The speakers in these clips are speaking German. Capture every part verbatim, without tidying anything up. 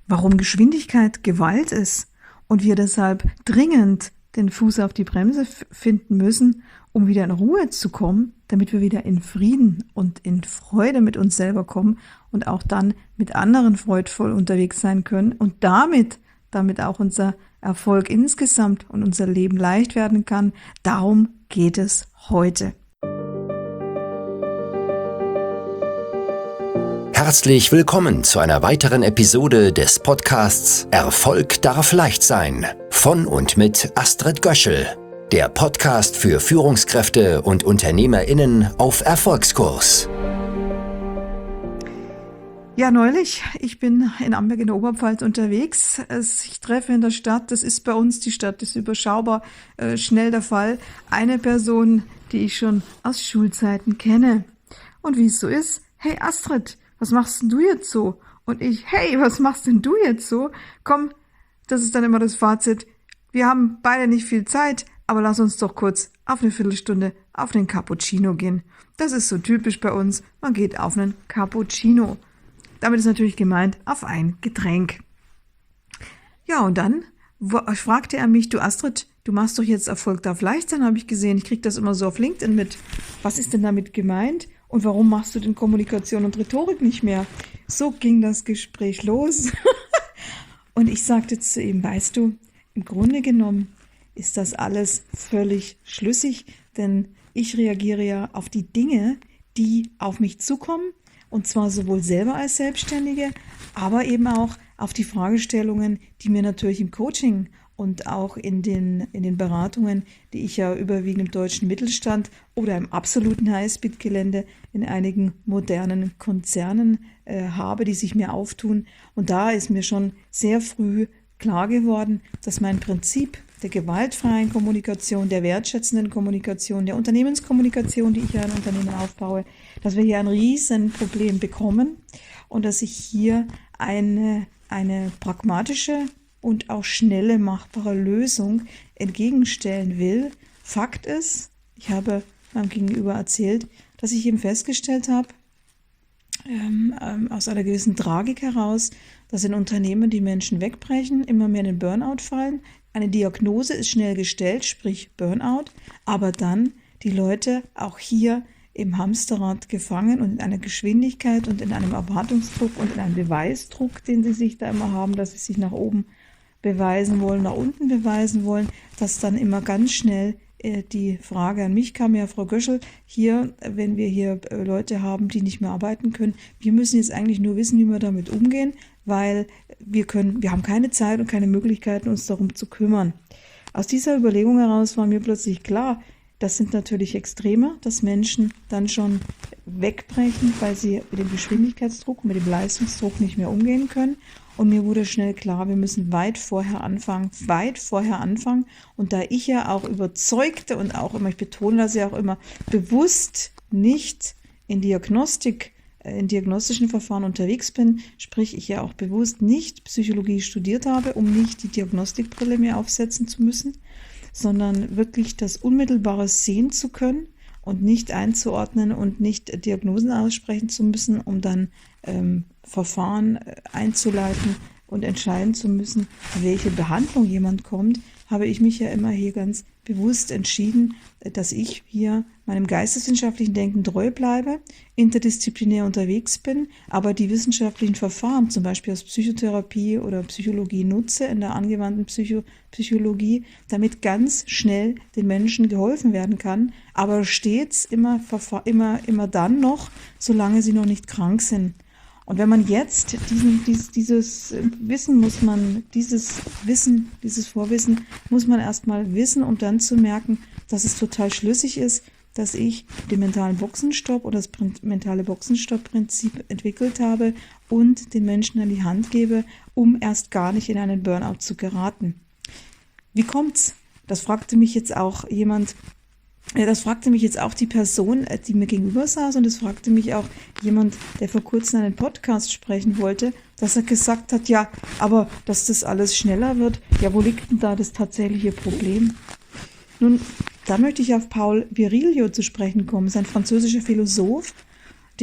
warum Geschwindigkeit Gewalt ist und wir deshalb dringend den Fuß auf die Bremse f- finden müssen, um wieder in Ruhe zu kommen, damit wir wieder in Frieden und in Freude mit uns selber kommen und auch dann mit anderen freudvoll unterwegs sein können und damit, damit auch unser Erfolg insgesamt und unser Leben leicht werden kann. Darum geht es heute. Herzlich willkommen zu einer weiteren Episode des Podcasts Erfolg darf leicht sein von und mit Astrid Göschel, der Podcast für Führungskräfte und UnternehmerInnen auf Erfolgskurs. Ja, neulich, ich bin in Amberg in der Oberpfalz unterwegs. Ich treffe in der Stadt, das ist bei uns, die Stadt ist überschaubar, äh, schnell der Fall, eine Person, die ich schon aus Schulzeiten kenne. Und wie es so ist, hey Astrid, was machst denn du jetzt so? Und ich, hey, was machst denn du jetzt so? Komm, das ist dann immer das Fazit. Wir haben beide nicht viel Zeit, aber lass uns doch kurz auf eine Viertelstunde auf den Cappuccino gehen. Das ist so typisch bei uns. Man geht auf einen Cappuccino. Damit ist natürlich gemeint auf ein Getränk. Ja, und dann wo, fragte er mich, du Astrid, du machst doch jetzt Erfolg darf leicht sein, habe ich gesehen. Ich kriege das immer so auf LinkedIn mit. Was ist denn damit gemeint? Und warum machst du denn Kommunikation und Rhetorik nicht mehr? So ging das Gespräch los. Und ich sagte zu ihm, weißt du, im Grunde genommen ist das alles völlig schlüssig, denn ich reagiere ja auf die Dinge, die auf mich zukommen, und zwar sowohl selber als Selbstständige, aber eben auch auf die Fragestellungen, die mir natürlich im Coaching und auch in den, in den Beratungen, die ich ja überwiegend im deutschen Mittelstand oder im absoluten Highspeed-Gelände in einigen modernen Konzernen äh, habe, die sich mir auftun. Und da ist mir schon sehr früh klar geworden, dass mein Prinzip der gewaltfreien Kommunikation, der wertschätzenden Kommunikation, der Unternehmenskommunikation, die ich ja in Unternehmen aufbaue, dass wir hier ein Riesenproblem bekommen und dass ich hier eine, eine pragmatische und auch schnelle machbare Lösung entgegenstellen will. Fakt ist, ich habe meinem Gegenüber erzählt, dass ich eben festgestellt habe, ähm, ähm, aus einer gewissen Tragik heraus, dass in Unternehmen die Menschen wegbrechen, immer mehr in den Burnout fallen. Eine Diagnose ist schnell gestellt, sprich Burnout, aber dann die Leute auch hier im Hamsterrad gefangen und in einer Geschwindigkeit und in einem Erwartungsdruck und in einem Beweisdruck, den sie sich da immer haben, dass sie sich nach oben beweisen wollen, nach unten beweisen wollen, dass dann immer ganz schnell äh, die Frage an mich kam, ja Frau Göschel, hier, wenn wir hier äh, Leute haben, die nicht mehr arbeiten können, wir müssen jetzt eigentlich nur wissen, wie wir damit umgehen, weil wir können, wir haben keine Zeit und keine Möglichkeiten, uns darum zu kümmern. Aus dieser Überlegung heraus war mir plötzlich klar, das sind natürlich Extreme, dass Menschen dann schon wegbrechen, weil sie mit dem Geschwindigkeitsdruck, mit dem Leistungsdruck nicht mehr umgehen können. Und mir wurde schnell klar, wir müssen weit vorher anfangen, weit vorher anfangen. Und da ich ja auch überzeugte und auch immer, ich betone das ja auch immer, bewusst nicht in Diagnostik, in diagnostischen Verfahren unterwegs bin, sprich ich ja auch bewusst nicht Psychologie studiert habe, um nicht die Diagnostikbrille mir aufsetzen zu müssen, sondern wirklich das Unmittelbare sehen zu können und nicht einzuordnen und nicht Diagnosen aussprechen zu müssen, um dann ähm, Verfahren einzuleiten und entscheiden zu müssen, welche Behandlung jemand kommt, habe ich mich ja immer hier ganz bewusst entschieden, dass ich hier meinem geisteswissenschaftlichen Denken treu bleibe, interdisziplinär unterwegs bin, aber die wissenschaftlichen Verfahren, zum Beispiel aus Psychotherapie oder Psychologie, nutze in der angewandten Psycho- Psychologie, damit ganz schnell den Menschen geholfen werden kann, aber stets immer, immer, immer dann noch, solange sie noch nicht krank sind. Und wenn man jetzt diesen, dieses, dieses Wissen muss man, dieses Wissen, dieses Vorwissen muss man erstmal wissen, um dann zu merken, dass es total schlüssig ist, dass ich den mentalen Boxenstopp oder das mentale Boxenstopp-Prinzip entwickelt habe und den Menschen an die Hand gebe, um erst gar nicht in einen Burnout zu geraten. Wie kommt's? Das fragte mich jetzt auch jemand, Ja, das fragte mich jetzt auch die Person, die mir gegenüber saß, und das fragte mich auch jemand, der vor kurzem einen Podcast sprechen wollte, dass er gesagt hat, ja, aber dass das alles schneller wird, ja, wo liegt denn da das tatsächliche Problem? Nun, da möchte ich auf Paul Virilio zu sprechen kommen, das ist ein französischer Philosoph, der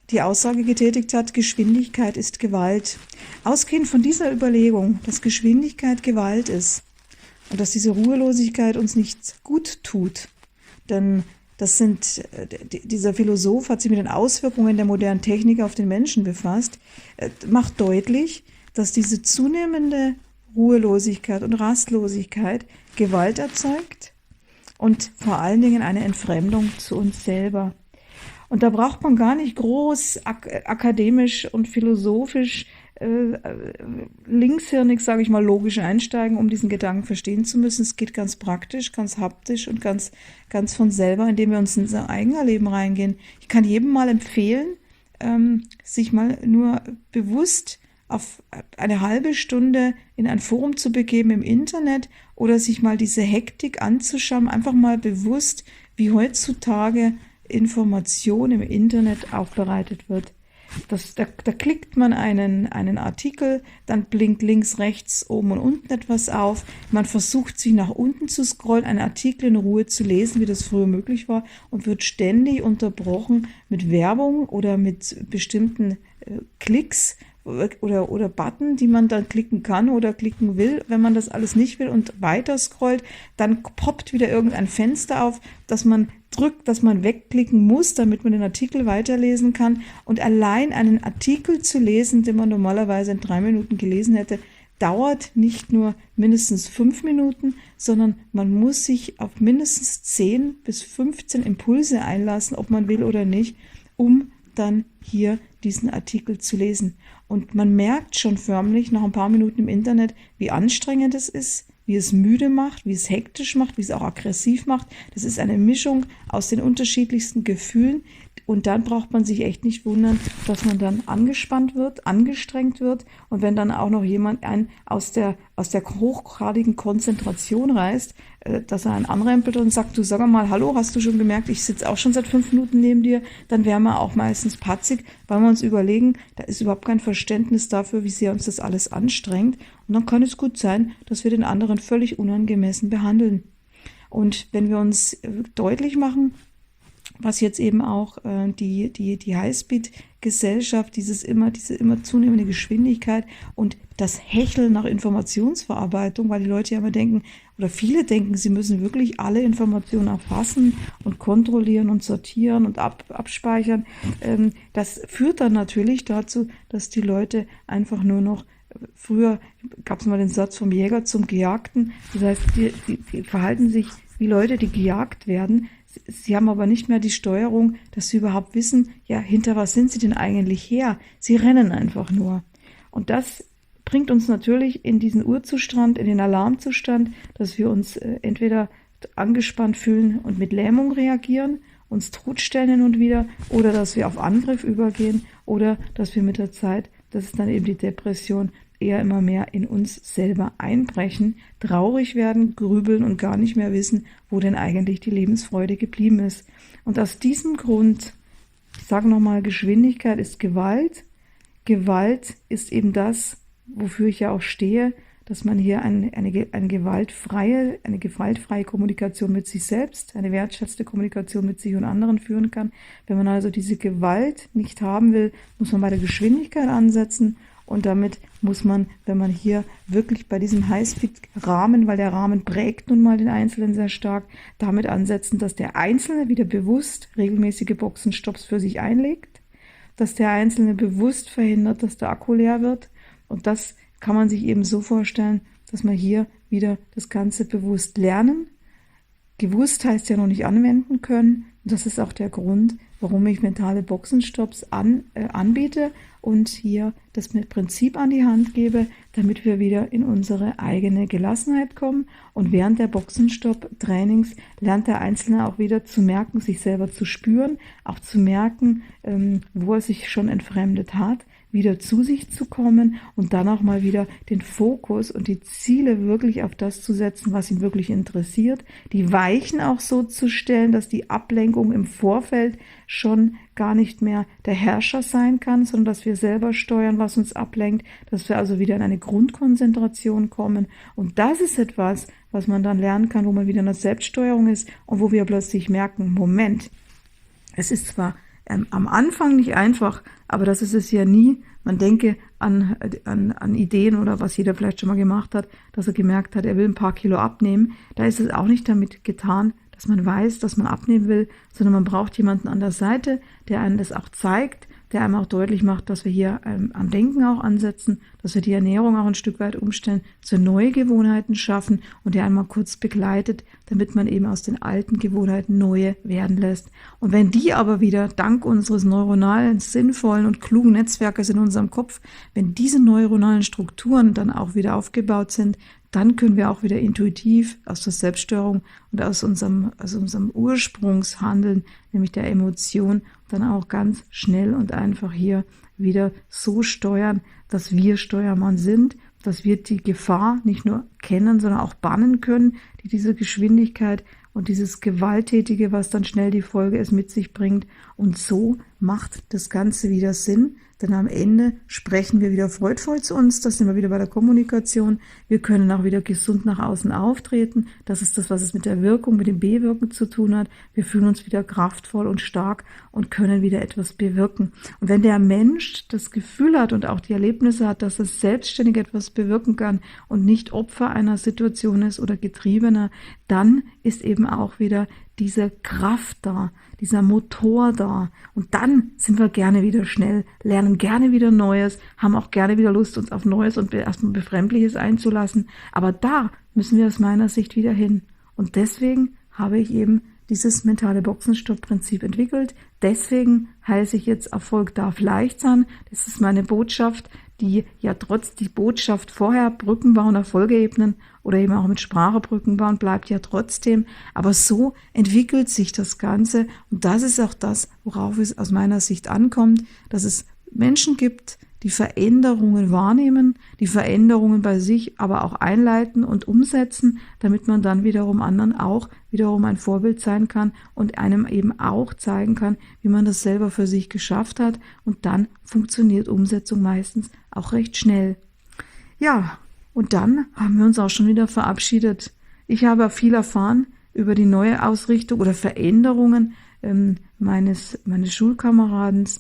die Aussage getätigt hat, Geschwindigkeit ist Gewalt. Ausgehend von dieser Überlegung, dass Geschwindigkeit Gewalt ist und dass diese Ruhelosigkeit uns nicht gut tut, denn das sind, dieser Philosoph hat sich mit den Auswirkungen der modernen Technik auf den Menschen befasst, macht deutlich, dass diese zunehmende Ruhelosigkeit und Rastlosigkeit Gewalt erzeugt und vor allen Dingen eine Entfremdung zu uns selber. Und da braucht man gar nicht groß ak- akademisch und philosophisch äh, linkshirnig, sage ich mal, logisch einsteigen, um diesen Gedanken verstehen zu müssen. Es geht ganz praktisch, ganz haptisch und ganz, ganz von selber, indem wir uns in unser eigenes Leben reingehen. Ich kann jedem mal empfehlen, ähm, sich mal nur bewusst auf eine halbe Stunde in ein Forum zu begeben im Internet oder sich mal diese Hektik anzuschauen, einfach mal bewusst, wie heutzutage Information im Internet aufbereitet wird. Das, da, da klickt man einen, einen Artikel, dann blinkt links, rechts, oben und unten etwas auf. Man versucht, sich nach unten zu scrollen, einen Artikel in Ruhe zu lesen, wie das früher möglich war, und wird ständig unterbrochen mit Werbung oder mit bestimmten äh, Klicks oder, oder Button, die man dann klicken kann oder klicken will. Wenn man das alles nicht will und weiter scrollt, dann poppt wieder irgendein Fenster auf, das man drückt, dass man wegklicken muss, damit man den Artikel weiterlesen kann. Und allein einen Artikel zu lesen, den man normalerweise in drei Minuten gelesen hätte, dauert nicht nur mindestens fünf Minuten, sondern man muss sich auf mindestens zehn bis fünfzehn Impulse einlassen, ob man will oder nicht, um dann hier diesen Artikel zu lesen. Und man merkt schon förmlich nach ein paar Minuten im Internet, wie anstrengend es ist, wie es müde macht, wie es hektisch macht, wie es auch aggressiv macht. Das ist eine Mischung aus den unterschiedlichsten Gefühlen. Und dann braucht man sich echt nicht wundern, dass man dann angespannt wird, angestrengt wird. Und wenn dann auch noch jemand einen aus der, aus der hochgradigen Konzentration reißt, äh, dass er einen anrempelt und sagt, du sag mal, hallo, hast du schon gemerkt, ich sitze auch schon seit fünf Minuten neben dir, dann wären wir auch meistens patzig, weil wir uns überlegen, da ist überhaupt kein Verständnis dafür, wie sehr uns das alles anstrengt. Und dann kann es gut sein, dass wir den anderen völlig unangemessen behandeln. Und wenn wir uns deutlich machen, was jetzt eben auch äh, die, die, die Highspeed-Gesellschaft, dieses immer, diese immer zunehmende Geschwindigkeit und das Hecheln nach Informationsverarbeitung, weil die Leute ja immer denken, oder viele denken, sie müssen wirklich alle Informationen erfassen und kontrollieren und sortieren und ab, abspeichern. Ähm, das führt dann natürlich dazu, dass die Leute einfach nur noch, früher gab es mal den Satz vom Jäger zum Gejagten, das heißt, die, die, die verhalten sich wie Leute, die gejagt werden. Sie haben aber nicht mehr die Steuerung, dass sie überhaupt wissen, ja, hinter was sind sie denn eigentlich her? Sie rennen einfach nur. Und das bringt uns natürlich in diesen Urzustand, in den Alarmzustand, dass wir uns äh, entweder angespannt fühlen und mit Lähmung reagieren, uns totstellen hin und wieder, oder dass wir auf Angriff übergehen, oder dass wir mit der Zeit, das ist dann eben die Depression, eher immer mehr in uns selber einbrechen, traurig werden, grübeln und gar nicht mehr wissen, wo denn eigentlich die Lebensfreude geblieben ist. Und aus diesem Grund, ich sage nochmal, Geschwindigkeit ist Gewalt. Gewalt ist eben das, wofür ich ja auch stehe, dass man hier eine, eine, eine gewaltfreie, eine gewaltfreie Kommunikation mit sich selbst, eine wertschätzende Kommunikation mit sich und anderen führen kann. Wenn man also diese Gewalt nicht haben will, muss man bei der Geschwindigkeit ansetzen. Und damit muss man, wenn man hier wirklich bei diesem Highspeed-Rahmen, weil der Rahmen prägt nun mal den Einzelnen sehr stark, damit ansetzen, dass der Einzelne wieder bewusst regelmäßige Boxenstopps für sich einlegt, dass der Einzelne bewusst verhindert, dass der Akku leer wird. Und das kann man sich eben so vorstellen, dass man hier wieder das Ganze bewusst lernen. Gewusst heißt ja noch nicht anwenden können. Und das ist auch der Grund, warum ich mentale Boxenstopps an, äh, anbiete und hier das Prinzip an die Hand gebe, damit wir wieder in unsere eigene Gelassenheit kommen. Und während der Boxenstopp-Trainings lernt der Einzelne auch wieder zu merken, sich selber zu spüren, auch zu merken, ähm, wo er sich schon entfremdet hat, wieder zu sich zu kommen und dann auch mal wieder den Fokus und die Ziele wirklich auf das zu setzen, was ihn wirklich interessiert, die Weichen auch so zu stellen, dass die Ablenkung im Vorfeld schon gar nicht mehr der Herrscher sein kann, sondern dass wir selber steuern, was uns ablenkt, dass wir also wieder in eine Grundkonzentration kommen. Und das ist etwas, was man dann lernen kann, wo man wieder in der Selbststeuerung ist und wo wir plötzlich merken, Moment, es ist zwar ähm, am Anfang nicht einfach, aber das ist es ja nie. Man denke an, an, an Ideen oder was jeder vielleicht schon mal gemacht hat, dass er gemerkt hat, er will ein paar Kilo abnehmen. Da ist es auch nicht damit getan, dass man weiß, dass man abnehmen will, sondern man braucht jemanden an der Seite, der einem das auch zeigt, der einem auch deutlich macht, dass wir hier ähm, am Denken auch ansetzen, dass wir die Ernährung auch ein Stück weit umstellen, zu neue Gewohnheiten schaffen und der einmal kurz begleitet, damit man eben aus den alten Gewohnheiten neue werden lässt. Und wenn die aber wieder dank unseres neuronalen, sinnvollen und klugen Netzwerkes in unserem Kopf, wenn diese neuronalen Strukturen dann auch wieder aufgebaut sind, dann können wir auch wieder intuitiv aus der Selbststeuerung und aus unserem, aus unserem Ursprungshandeln, nämlich der Emotion, dann auch ganz schnell und einfach hier wieder so steuern, dass wir Steuermann sind, dass wir die Gefahr nicht nur kennen, sondern auch bannen können, die diese Geschwindigkeit und dieses Gewalttätige, was dann schnell die Folge ist, mit sich bringt. Und so macht das Ganze wieder Sinn, denn am Ende sprechen wir wieder freudvoll zu uns, das sind wir wieder bei der Kommunikation. Wir können auch wieder gesund nach außen auftreten. Das ist das, was es mit der Wirkung, mit dem Bewirken zu tun hat. Wir fühlen uns wieder kraftvoll und stark und können wieder etwas bewirken. Und wenn der Mensch das Gefühl hat und auch die Erlebnisse hat, dass er selbstständig etwas bewirken kann und nicht Opfer einer Situation ist oder Getriebener, dann ist eben auch wieder diese Kraft da, dieser Motor da. Und dann sind wir gerne wieder schnell, lernen gerne wieder Neues, haben auch gerne wieder Lust, uns auf Neues und erstmal Befremdliches einzulassen. Aber da müssen wir aus meiner Sicht wieder hin. Und deswegen habe ich eben dieses mentale Boxenstopp-Prinzip entwickelt. Deswegen heiße ich jetzt Erfolg darf leicht sein. Das ist meine Botschaft, die ja trotz die Botschaft vorher Brücken bauen, Erfolge ebnen oder eben auch mit Sprache Brücken bauen, bleibt ja trotzdem. Aber so entwickelt sich das Ganze und das ist auch das, worauf es aus meiner Sicht ankommt, dass es Menschen gibt, die Veränderungen wahrnehmen, die Veränderungen bei sich aber auch einleiten und umsetzen, damit man dann wiederum anderen auch wiederum ein Vorbild sein kann und einem eben auch zeigen kann, wie man das selber für sich geschafft hat. Und dann funktioniert Umsetzung meistens auch recht schnell. Ja, und dann haben wir uns auch schon wieder verabschiedet. Ich habe viel erfahren über die neue Ausrichtung oder Veränderungen ähm, meines, meines Schulkameradens.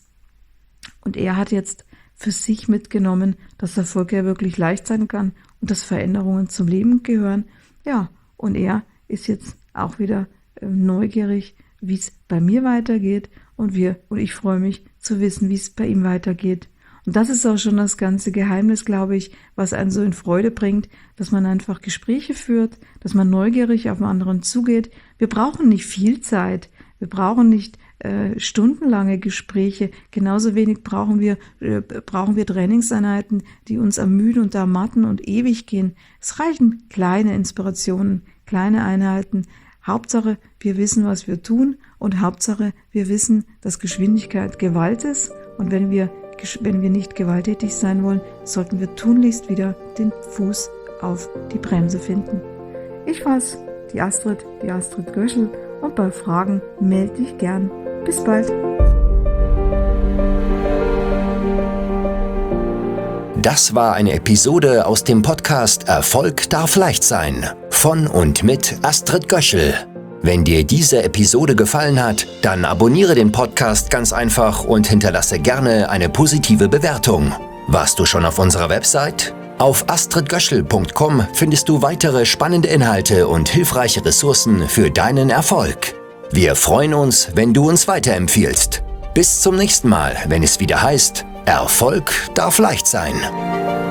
Und er hat jetzt für sich mitgenommen, dass Erfolg ja wirklich leicht sein kann und dass Veränderungen zum Leben gehören. Ja, und er ist jetzt auch wieder äh, neugierig, wie es bei mir weitergeht und wir und ich freue mich zu wissen, wie es bei ihm weitergeht. Und das ist auch schon das ganze Geheimnis, glaube ich, was einen so in Freude bringt, dass man einfach Gespräche führt, dass man neugierig auf den anderen zugeht. Wir brauchen nicht viel Zeit, wir brauchen nicht äh, stundenlange Gespräche, genauso wenig brauchen wir, äh, brauchen wir Trainingseinheiten, die uns ermüden und ermatten und ewig gehen. Es reichen kleine Inspirationen, kleine Einheiten. Hauptsache, wir wissen, was wir tun und Hauptsache, wir wissen, dass Geschwindigkeit Gewalt ist und wenn wir Wenn wir nicht gewalttätig sein wollen, sollten wir tunlichst wieder den Fuß auf die Bremse finden. Ich war's, die Astrid, die Astrid Göschel und bei Fragen melde dich gern. Bis bald. Das war eine Episode aus dem Podcast Erfolg darf leicht sein von und mit Astrid Göschel. Wenn dir diese Episode gefallen hat, dann abonniere den Podcast ganz einfach und hinterlasse gerne eine positive Bewertung. Warst du schon auf unserer Website? Auf astrid göschel punkt com findest du weitere spannende Inhalte und hilfreiche Ressourcen für deinen Erfolg. Wir freuen uns, wenn du uns weiterempfiehlst. Bis zum nächsten Mal, wenn es wieder heißt, Erfolg darf leicht sein.